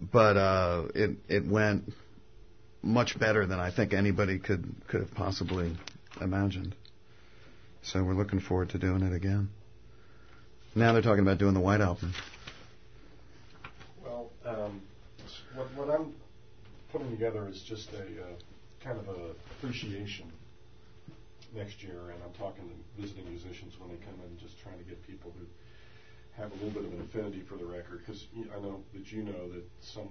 but it went much better than I think anybody could have possibly imagined. So we're looking forward to doing it again. Now they're talking about doing the White Album. Well, what I'm putting together is just a kind of a appreciation next year, and I'm talking to visiting musicians when they come in, just trying to get people who have a little bit of an affinity for the record, because I know that some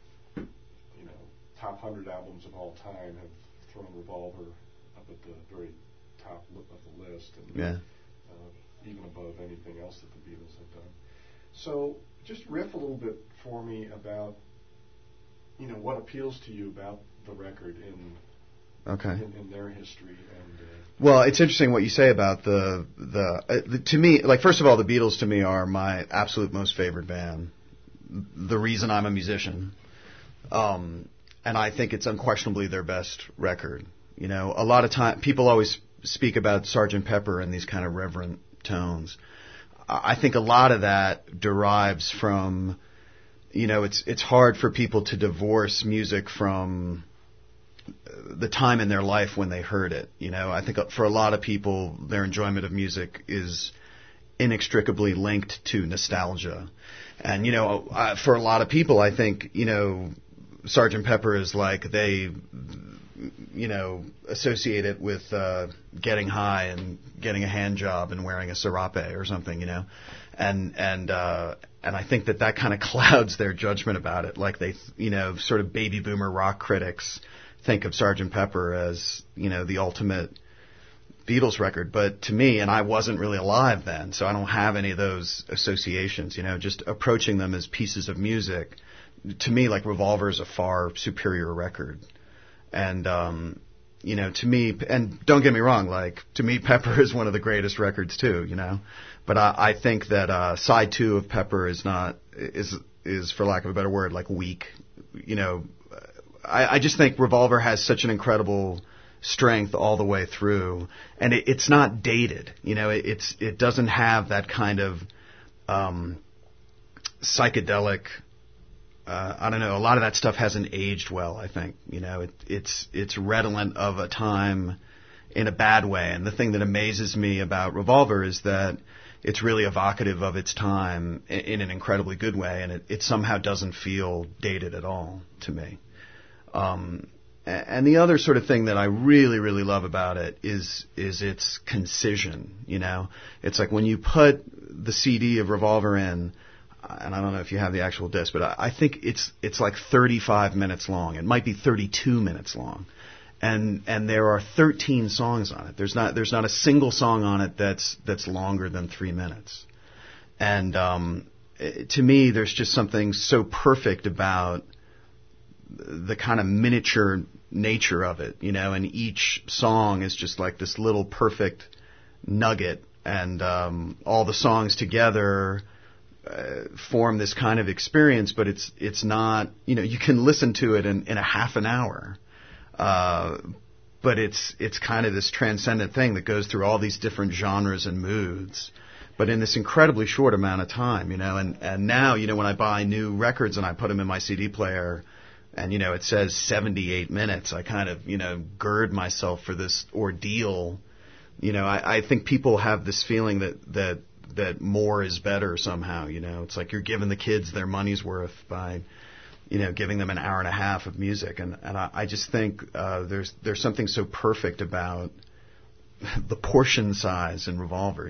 top 100 albums of all time have thrown Revolver up at the very top of the list, and even above anything else that the Beatles have done. So just riff a little bit for me about what appeals to you about the record in their history. And well, it's interesting what you say about the to me, like, first of all, the Beatles to me are my absolute most favorite band. The reason I'm a musician, and I think it's unquestionably their best record. A lot of time people always speak about Sgt. Pepper in these kind of reverent tones. I think a lot of that derives from, it's hard for people to divorce music from the time in their life when they heard it. I think for a lot of people, their enjoyment of music is inextricably linked to nostalgia. And, for a lot of people, I think, Sgt. Pepper is like they, associate it with getting high and getting a hand job and wearing a serape or something, and I think that kind of clouds their judgment about it. Like they, sort of baby boomer rock critics think of Sgt. Pepper as, the ultimate Beatles record. But to me, and I wasn't really alive then, so I don't have any of those associations, just approaching them as pieces of music. To me, like, Revolver is a far superior record. And, to me, and don't get me wrong, like, to me, Pepper is one of the greatest records too, But I think that side 2 of Pepper is for lack of a better word, like, weak. I just think Revolver has such an incredible strength all the way through, and it's not dated. It doesn't have that kind of psychedelic. I don't know. A lot of that stuff hasn't aged well, I think. It's redolent of a time in a bad way. And the thing that amazes me about Revolver is that it's really evocative of its time in an incredibly good way, and it somehow doesn't feel dated at all to me. And the other sort of thing that I really, really love about it is its concision. It's like when you put the CD of Revolver in, and I don't know if you have the actual disc, but I think it's like 35 minutes long. It might be 32 minutes long, and there are 13 songs on it. There's not a single song on it that's longer than 3 minutes. And to me, there's just something so perfect about the kind of miniature nature of it, and each song is just like this little perfect nugget, and all the songs together form this kind of experience, but it's not, you can listen to it in a half an hour, but it's kind of this transcendent thing that goes through all these different genres and moods, but in this incredibly short amount of time, and now, when I buy new records and I put them in my CD player, and, it says 78 minutes, I kind of, gird myself for this ordeal. I think people have this feeling that more is better somehow, It's like you're giving the kids their money's worth by, giving them an hour and a half of music. And I just think there's something so perfect about the portion size in Revolver.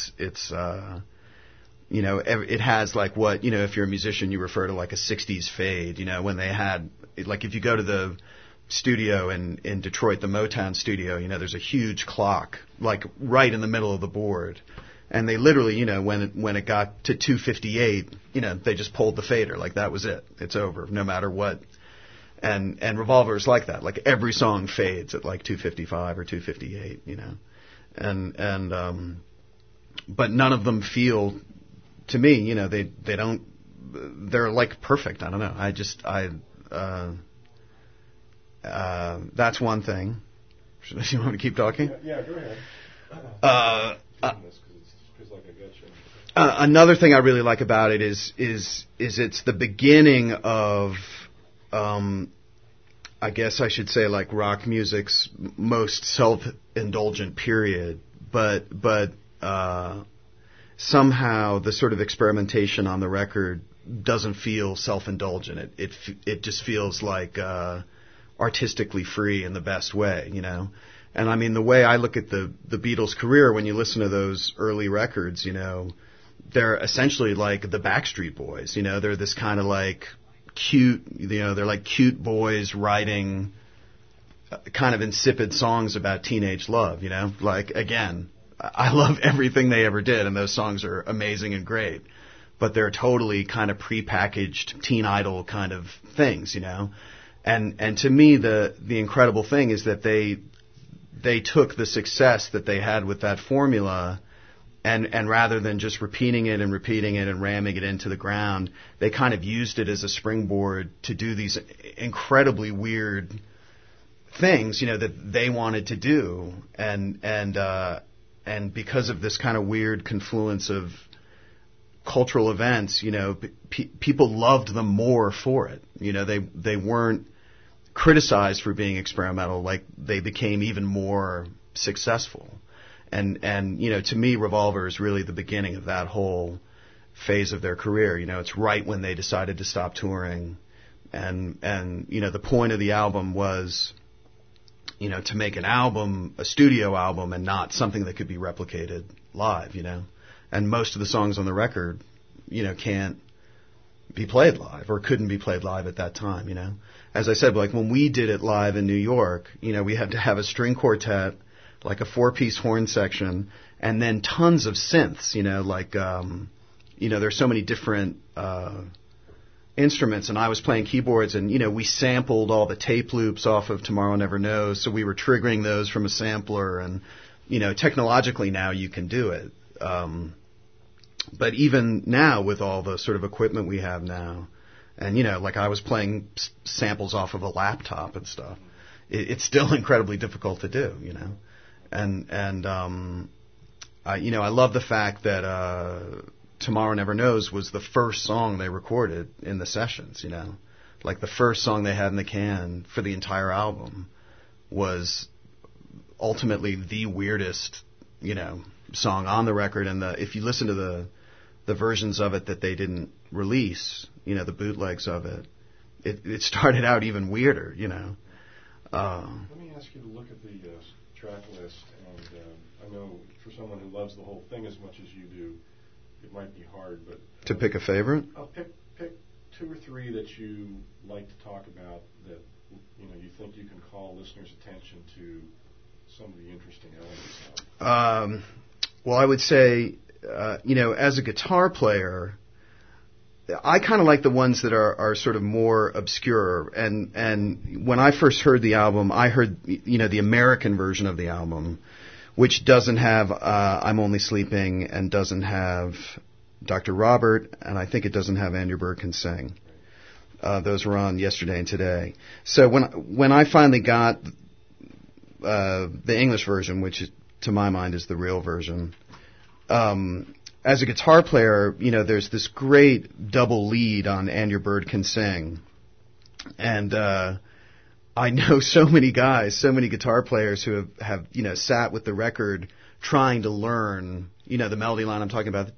It has like what, if you're a musician, you refer to like a 60s fade, when they had, like if you go to the studio in Detroit, the Motown studio, there's a huge clock, like right in the middle of the board. And they literally, when it got to 2:58, they just pulled the fader, like that was it. It's over, no matter what. And Revolver is like that. Like every song fades at like 2:55 or 2:58, but none of them feel, to me, they don't, they're like perfect. I don't know. That's one thing. You want me to keep talking? Yeah, go ahead. Another thing I really like about it is it's the beginning of, I guess I should say, like rock music's most self-indulgent period, but somehow the sort of experimentation on the record doesn't feel self-indulgent. It just feels like artistically free in the best way, you know. And I mean, the way I look at the Beatles' career, when you listen to those early records, you know, they're essentially like the Backstreet Boys. You know, they're this kind of like cute, you know, they're like cute boys writing kind of insipid songs about teenage love, you know. Like, again, I love everything they ever did, and those songs are amazing and great. But they're totally kind of prepackaged teen idol kind of things, you know. And to me, the incredible thing is that they took the success that they had with that formula, and rather than just repeating it and ramming it into the ground, they kind of used it as a springboard to do these incredibly weird things, you know, that they wanted to do. And because of this kind of weird confluence of cultural events, you know, people loved them more for it. You know, they weren't criticized for being experimental. Like, they became even more successful. And you know, to me, Revolver is really the beginning of that whole phase of their career. You know, it's right when they decided to stop touring, and you know, the point of the album was, you know, to make an album, a studio album, and not something that could be replicated live. You know, and most of the songs on the record, you know, can't be played live or couldn't be played live at that time. You know, as I said, like when we did it live in New York, you know, we had to have a string quartet, like a 4-piece horn section, and then tons of synths, you know, like, you know, there's so many different instruments, and I was playing keyboards, and, you know, we sampled all the tape loops off of Tomorrow Never Knows, so we were triggering those from a sampler, and, you know, technologically now you can do it. But even now, with all the sort of equipment we have now, and, you know, like I was playing samples off of a laptop and stuff, it's still incredibly difficult to do, you know. And you know, I love the fact that Tomorrow Never Knows was the first song they recorded in the sessions, you know. Like, the first song they had in the can for the entire album was ultimately the weirdest, you know, song on the record. And if you listen to the versions of it that they didn't release, you know, the bootlegs of it, it started out even weirder, you know. Let me ask you to look at the track list, and I know for someone who loves the whole thing as much as you do, it might be hard, but to pick a favorite, I'll pick 2 or 3 that you like to talk about, that, you know, you think you can call listeners' attention to some of the interesting elements of it. Well, I would say, you know, as a guitar player, I kind of like the ones that are sort of more obscure. And when I first heard the album, I heard, you know, the American version of the album, which doesn't have I'm Only Sleeping, and doesn't have Dr. Robert, and I think it doesn't have Andrew Bird Can Sing. Those were on Yesterday and Today. So when I finally got the English version, which to my mind is the real version, as a guitar player, you know, there's this great double lead on And Your Bird Can Sing. And I know so many guys, so many guitar players who have, you know, sat with the record trying to learn, you know, the melody line I'm talking about.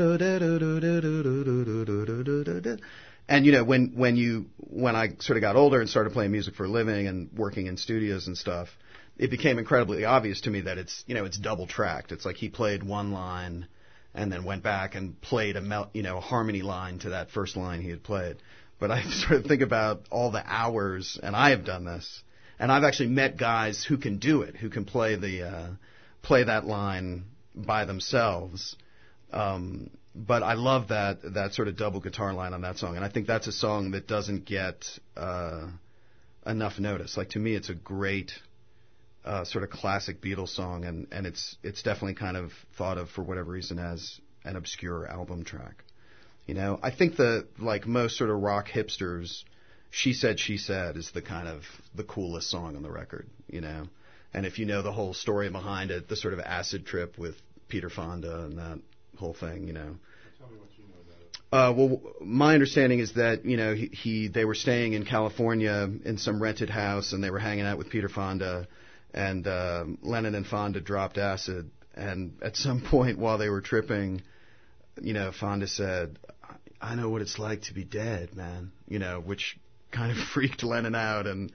And, you know, when I sort of got older and started playing music for a living and working in studios and stuff, it became incredibly obvious to me that it's, you know, it's double tracked. It's like he played one line and then went back and played a harmony line to that first line he had played. But I sort of think about all the hours, and I have done this, and I've actually met guys who can do it, who can play that line by themselves. But I love that sort of double guitar line on that song, and I think that's a song that doesn't get enough notice. Like, to me, it's a great sort of classic Beatles song, and it's definitely kind of thought of, for whatever reason, as an obscure album track. You know, I think like most sort of rock hipsters, She Said, She Said is the kind of the coolest song on the record, you know. And if you know the whole story behind it, the sort of acid trip with Peter Fonda and that whole thing, you know. Tell me what you know about it. Well, my understanding is that, you know, they were staying in California in some rented house, and they were hanging out with Peter Fonda, and Lennon and Fonda dropped acid, and at some point while they were tripping, you know, Fonda said, "I know what it's like to be dead, man," you know, which kind of freaked Lennon out and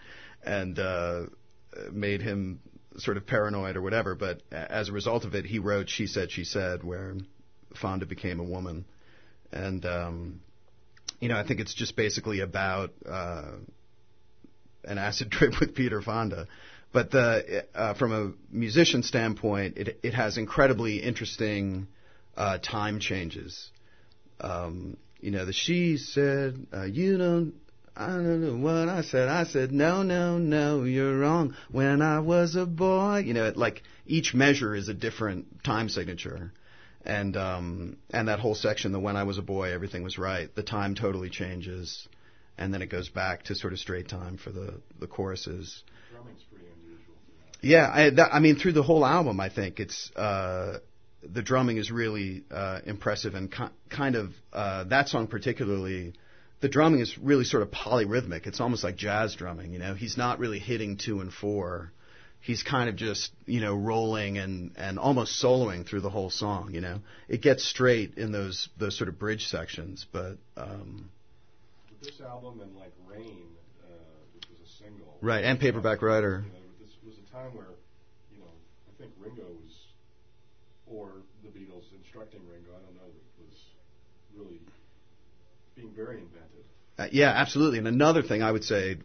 made him sort of paranoid or whatever. But as a result of it, he wrote "She Said, She Said," where Fonda became a woman. And, you know, I think it's just basically about an acid trip with Peter Fonda. But from a musician standpoint, it has incredibly interesting time changes. You know, she said, I don't know what I said. I said, no, you're wrong. When I was a boy, you know, like each measure is a different time signature. And that whole section, the "when I was a boy, everything was right," the time totally changes, and then it goes back to sort of straight time for the choruses. Drumming's pretty unusual. Yeah, I mean, through the whole album, I think it's the drumming is really impressive, and kind of that song particularly. The drumming is really sort of polyrhythmic. It's almost like jazz drumming, you know. He's not really hitting 2 and 4. He's kind of just, you know, rolling and almost soloing through the whole song, you know. It gets straight in those sort of bridge sections, but... With this album and, like, Rain, which was a single... Right, and Paperback Writer. You know, this was a time where, you know, I think Ringo was, or the Beatles instructing Ringo, I don't know, was really being very inventive. Yeah, absolutely. And another thing I would say,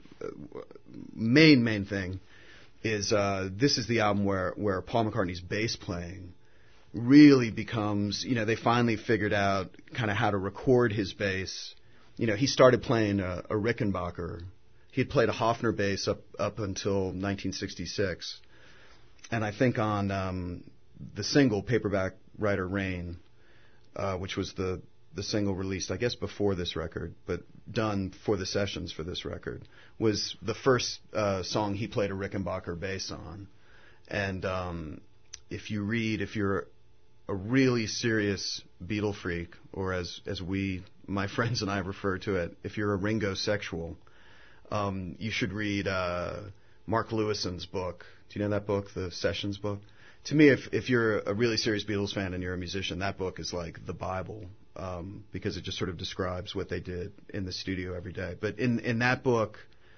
main thing, is this is the album where Paul McCartney's bass playing really becomes, you know, they finally figured out kind of how to record his bass. You know, he started playing a Rickenbacker. He had played a Hofner bass up until 1966. And I think on the single, Paperback Writer Rain, which was the single released, I guess, before this record, but done for the sessions for this record, was the first song he played a Rickenbacker bass on. And if you're a really serious Beatle freak, or as my friends and I refer to it, if you're a Ringo-sexual, you should read Mark Lewison's book. Do you know that book, the Sessions book? To me, if you're a really serious Beatles fan and you're a musician, that book is like the Bible, because it just sort of describes what they did in the studio every day. But in that book,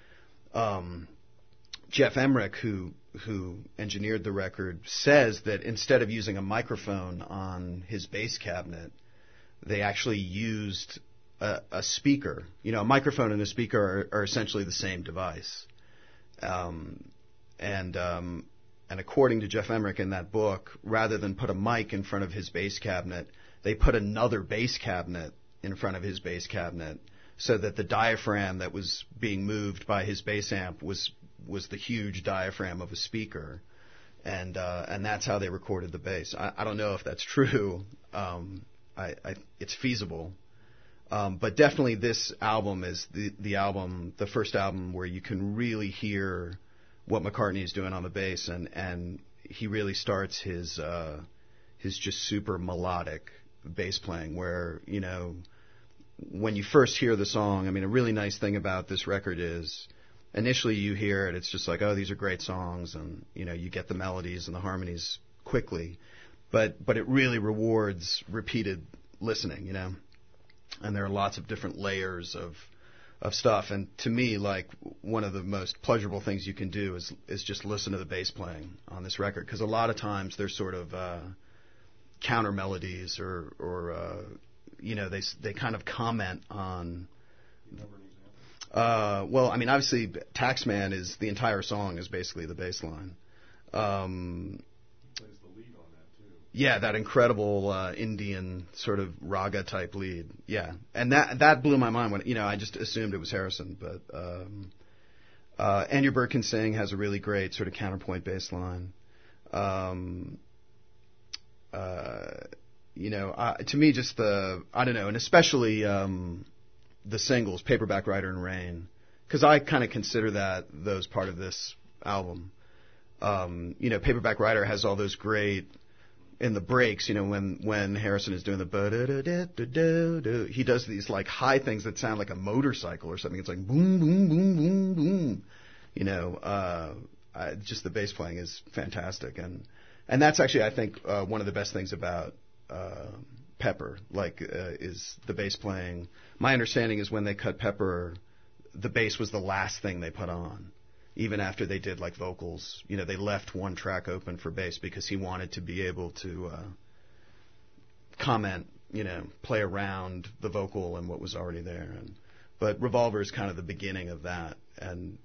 Jeff Emmerich, who engineered the record, says that instead of using a microphone on his bass cabinet, they actually used a speaker. You know, a microphone and a speaker are essentially the same device. And according to Jeff Emmerich in that book, rather than put a mic in front of his bass cabinet, they put another bass cabinet in front of his bass cabinet, so that the diaphragm that was being moved by his bass amp was the huge diaphragm of a speaker, and that's how they recorded the bass. I don't know if that's true. It's feasible, but definitely this album is the first album where you can really hear what McCartney is doing on the bass, and he really starts his just super melodic bass playing, where, you know, when you first hear the song, I mean, a really nice thing about this record is initially you hear it, it's just like, oh, these are great songs, and, you know, you get the melodies and the harmonies quickly, but it really rewards repeated listening, you know, and there are lots of different layers of stuff. And to me, like, one of the most pleasurable things you can do is just listen to the bass playing on this record, because a lot of times there's sort of counter melodies or you know, they kind of comment on. Well, I mean, obviously, Taxman is the entire song is basically the bass line. He plays the lead on that too. Yeah, that incredible Indian sort of raga type lead. Yeah, and that blew my mind when, you know, I just assumed it was Harrison, but And Your Bird Can Sing has a really great sort of counterpoint bass line. You know, to me, just I don't know, and especially the singles, Paperback Writer and Rain, because I kind of consider those part of this album. You know, Paperback Writer has all those great in the breaks, when Harrison is doing the ba-da-da-da-da-da, he does these like high things that sound like a motorcycle or something. It's like boom, boom, boom, boom, boom. Just the bass playing is fantastic, and that's actually, I think, one of the best things about Pepper, is the bass playing. My understanding is when they cut Pepper, the bass was the last thing they put on. Even after they did like vocals, they left one track open for bass because he wanted to be able to comment, play around the vocal and what was already there. But Revolver is kind of the beginning of that, and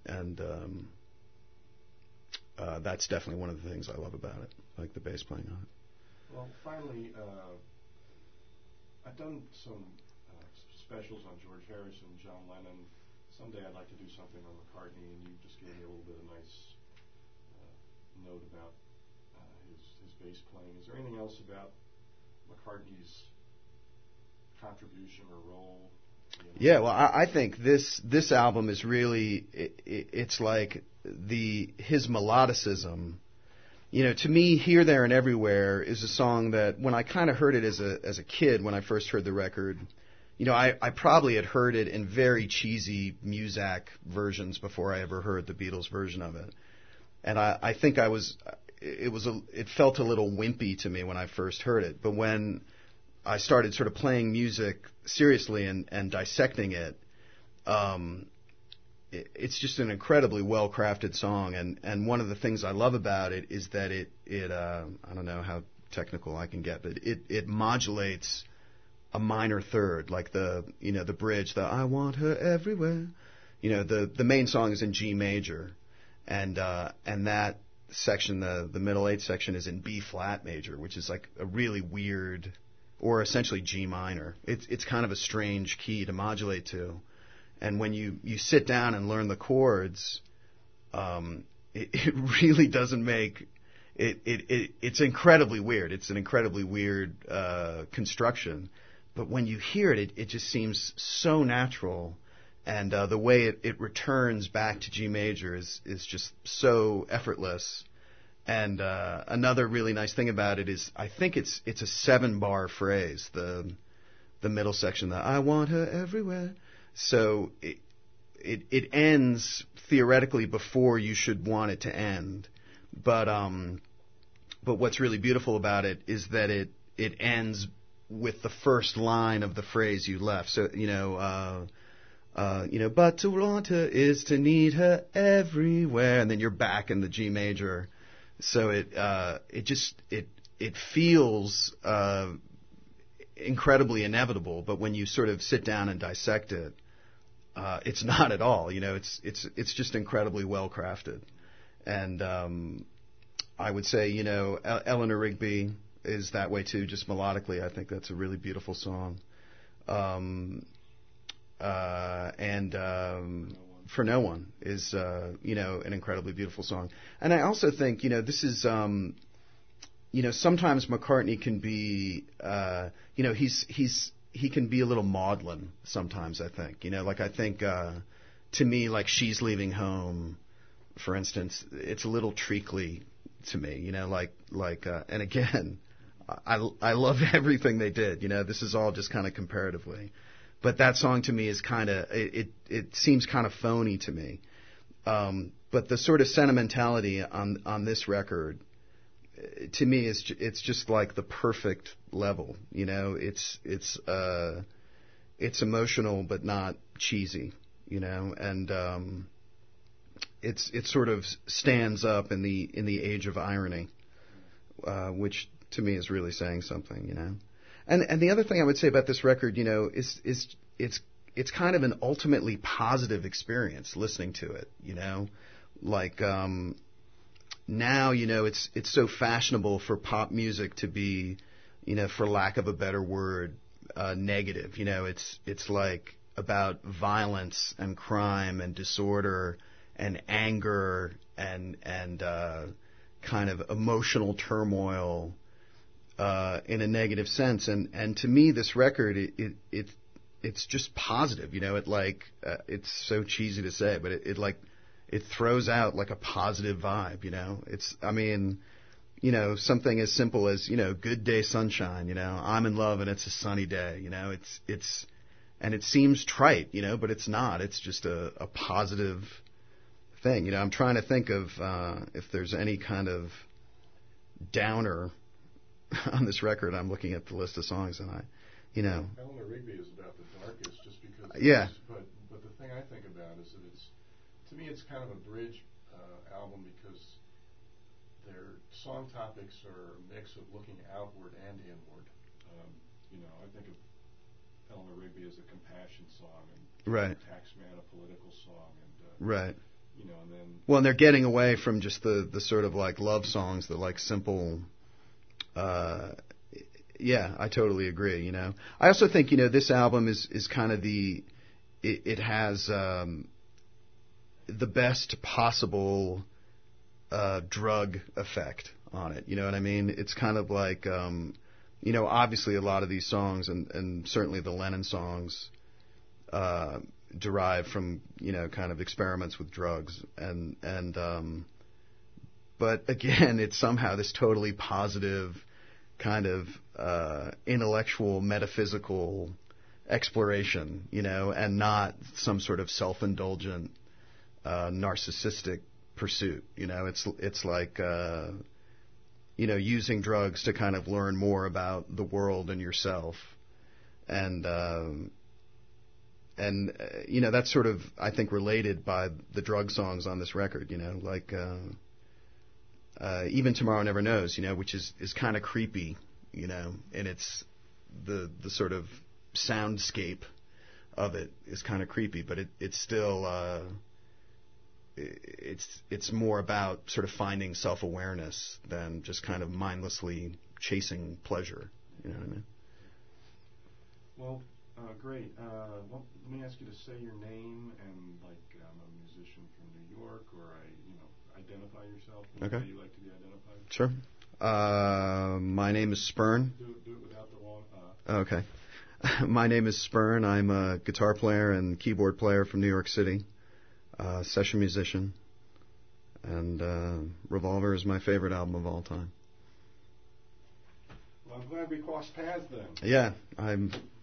that's definitely one of the things I love about it, like the bass playing on it. Well, finally, I've done some specials on George Harrison, John Lennon. Someday I'd like to do something on McCartney, and you just gave me a little bit of nice note about his bass playing. Is there anything else about McCartney's contribution or role? Yeah, well, I think this album is really it's like his melodicism. To me, Here, There, and Everywhere is a song that when I kind of heard it as a kid, when I first heard the record. I probably had heard it in very cheesy Muzak versions before I ever heard the Beatles version of it. And I think it felt a little wimpy to me when I first heard it. But when I started sort of playing music seriously and dissecting it, it's just an incredibly well-crafted song. And one of the things I love about it is that it I don't know how technical I can get, but it modulates a minor third, like the bridge, the I want her everywhere. The main song is in G major, and that section, the middle eighth section, is in B flat major, which is like a really weird, or essentially G minor. It's kind of a strange key to modulate to, and when you sit down and learn the chords, it really doesn't make it's incredibly weird. It's an incredibly weird construction. But when you hear it, it just seems so natural, and the way it returns back to G major is just so effortless. And another really nice thing about it is I think it's a 7-bar phrase, the middle section, the I want her everywhere. So it ends theoretically before you should want it to end. But what's really beautiful about it is that it ends with the first line of the phrase you left. So, but to want her is to need her everywhere, and then you're back in the G major. So it feels incredibly inevitable, but when you sort of sit down and dissect it, it's not at all. It's just incredibly well crafted. And I would say, Eleanor Rigby is that way too, just melodically. I think that's a really beautiful song. For No One is, an incredibly beautiful song. And I also think, this is, sometimes McCartney can be, he can be a little maudlin sometimes, I think. I think, to me, like She's Leaving Home, for instance, it's a little treacly to me, and again, I love everything they did. This is all just kind of comparatively. But that song to me is kind of, it seems kind of phony to me. But the sort of sentimentality on this record, to me, it's just like the perfect level. It's emotional but not cheesy. And it sort of stands up in the age of irony, which to me is really saying something. And the other thing I would say about this record, is it's kind of an ultimately positive experience listening to it. Now it's so fashionable for pop music to be, for lack of a better word, negative. It's like about violence and crime and disorder and anger and kind of emotional turmoil. In a negative sense, and to me, this record it's just positive. It's so cheesy to say, but it throws out like a positive vibe. something as simple as, good day sunshine, I'm in love and it's a sunny day, and it seems trite, but it's not. It's just a positive thing. I'm trying to think of if there's any kind of downer on this record. I'm looking at the list of songs, and Eleanor Rigby is about the darkest, just because. Yeah. But the thing I think about is that to me, it's kind of a bridge album, because their song topics are a mix of looking outward and inward. I think of Eleanor Rigby as a compassion song, and right. Taxman a political song, and right. And then and they're getting away from just the sort of like love songs, the like simple. Yeah, I totally agree. I also think this album is kind of it has the best possible drug effect on it. You know what I mean? It's kind of like obviously a lot of these songs and certainly the Lennon songs derive from kind of experiments with drugs but again, it's somehow this totally positive kind of intellectual, metaphysical exploration, and not some sort of self-indulgent, narcissistic pursuit. It's like using drugs to kind of learn more about the world and yourself, and that's sort of, I think, related by the drug songs on this record. Like. Even Tomorrow Never Knows, which is kind of creepy, and it's the sort of soundscape of it is kind of creepy, but it's still it's more about sort of finding self-awareness than just kind of mindlessly chasing pleasure. You know what I mean? Well, great. Let me ask you to say your name and, like, I'm a musician from New York, or identify yourself. Okay. How you like to be identified? Sure. My name is Spurn. Do it without the long. Okay. My name is Spurn. I'm a guitar player and keyboard player from New York City, session musician, and Revolver is my favorite album of all time. Well, I'm glad we crossed paths then. Yeah, I'm